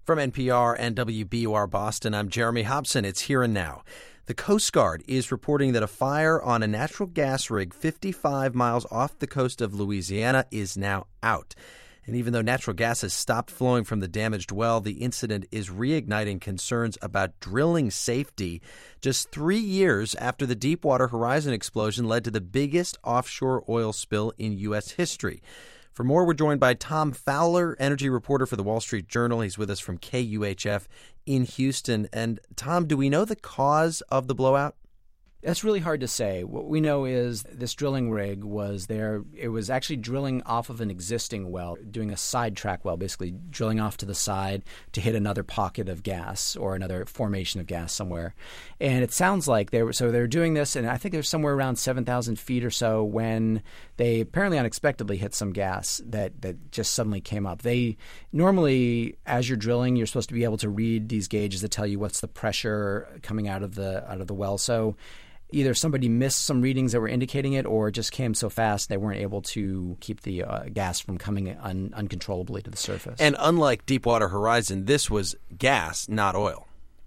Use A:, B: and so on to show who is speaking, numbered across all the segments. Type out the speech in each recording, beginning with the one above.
A: From NPR and WBUR Boston, I'm Jeremy Hobson. It's Here and Now. The Coast Guard is reporting that a fire on a natural gas rig 55 miles off the coast of Louisiana is now out. And even though natural gas has stopped flowing from the damaged well, the incident is reigniting concerns about drilling safety just 3 years after the Deepwater Horizon explosion led to the biggest offshore oil spill in U.S. history. For more, we're joined by Tom Fowler, energy reporter for the Wall Street Journal. He's with us from KUHF in Houston. And Tom, do we know the cause of the blowout?
B: That's really hard to say. What we know is this drilling rig was there. It was actually drilling off of an existing well, doing a sidetrack well, basically drilling off to the side to hit another pocket of gas or another formation of gas somewhere. And it sounds like they were doing this, and I think they were somewhere around 7,000 feet or so when they apparently unexpectedly hit some gas that just suddenly came up. They normally, as you're drilling, you're supposed to be able to read these gauges that tell you what's the pressure coming out of the well. So either somebody missed some readings that were indicating it, or it just came so fast they weren't able to keep the gas from coming uncontrollably to the surface.
A: And unlike Deepwater Horizon, this was gas, not oil.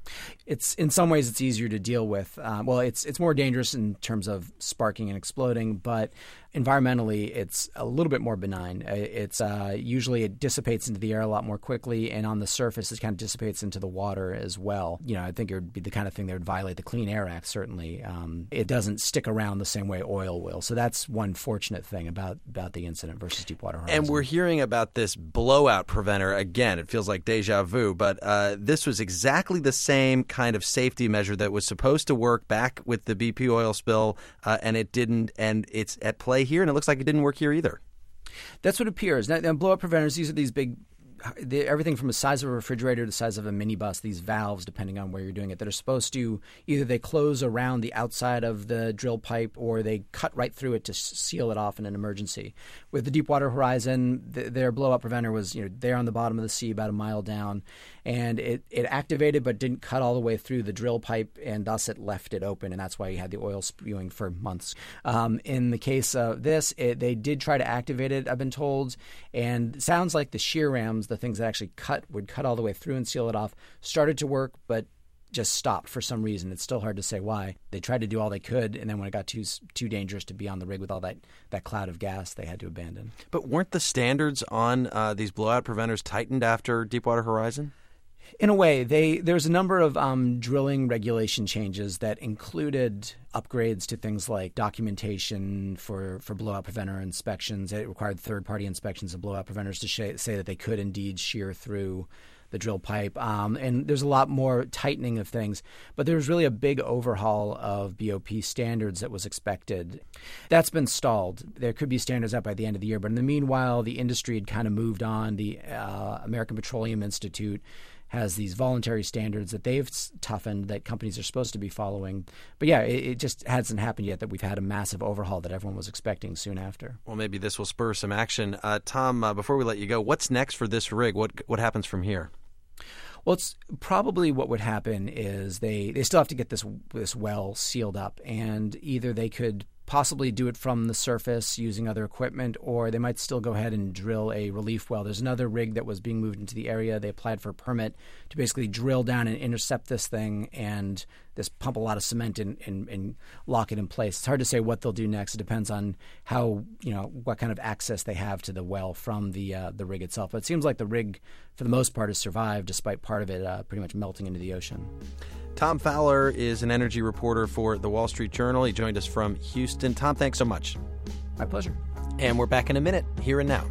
B: It's in some ways it's easier to deal with. It's more dangerous in terms of sparking and exploding, but environmentally it's a little bit more benign. It's usually it dissipates into the air a lot more quickly, and on the surface it kind of dissipates into the water as well. You know, I think it would be the kind of thing that would violate the Clean Air Act. Certainly, it doesn't stick around the same way oil will. So that's one fortunate thing about the incident versus Deepwater Horizon.
A: And we're hearing about this blowout preventer again. It feels like deja vu, but this was exactly the same kind of safety measure that was supposed to work back with the BP oil spill, and it didn't, and it's at play here, and it looks like it didn't work here either.
B: That's what appears. Now, blowout preventers, these are these big, everything from the size of a refrigerator to the size of a minibus, these valves, depending on where you're doing it, that are supposed to either they close around the outside of the drill pipe or they cut right through it to seal it off in an emergency. With the Deepwater Horizon, their blowout preventer was there on the bottom of the sea about a mile down, and it activated but didn't cut all the way through the drill pipe, and thus it left it open, and that's why you had the oil spewing for months. In the case of this, they did try to activate it, I've been told, and it sounds like the shear rams, the things that actually would cut all the way through and seal it off, started to work, but just stopped for some reason. It's still hard to say why. They tried to do all they could, and then when it got too dangerous to be on the rig with all that cloud of gas, they had to abandon.
A: But weren't the standards on these blowout preventers tightened after Deepwater Horizon?
B: In a way, there's a number of drilling regulation changes that included upgrades to things like documentation for blowout preventer inspections. It required third-party inspections of blowout preventers to say that they could indeed shear through the drill pipe. And there's a lot more tightening of things. But there was really a big overhaul of BOP standards that was expected. That's been stalled. There could be standards out by the end of the year. But in the meanwhile, the industry had kind of moved on. The American Petroleum Institute has these voluntary standards that they've toughened that companies are supposed to be following. But yeah, it just hasn't happened yet that we've had a massive overhaul that everyone was expecting soon after.
A: Well, maybe this will spur some action. Tom, before we let you go, what's next for this rig? What happens from here?
B: Well, it's probably what would happen is they still have to get this well sealed up, and either they could possibly do it from the surface using other equipment, or they might still go ahead and drill a relief well. There's another rig that was being moved into the area. They applied for a permit to basically drill down and intercept this thing and just pump a lot of cement and lock it in place. It's hard to say what they'll do next. It depends on how, what kind of access they have to the well from the rig itself. But it seems like the rig, for the most part, has survived, despite part of it pretty much melting into the ocean.
A: Tom Fowler is an energy reporter for the Wall Street Journal. He joined us from Houston. Tom, thanks so much.
B: My pleasure.
A: And we're back in a minute, Here and Now.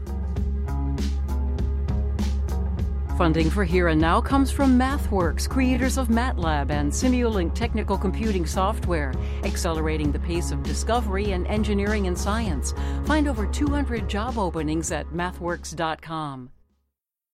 C: Funding for Here and Now comes from MathWorks, creators of MATLAB and Simulink technical computing software, accelerating the pace of discovery in engineering and science. Find over 200 job openings at mathworks.com.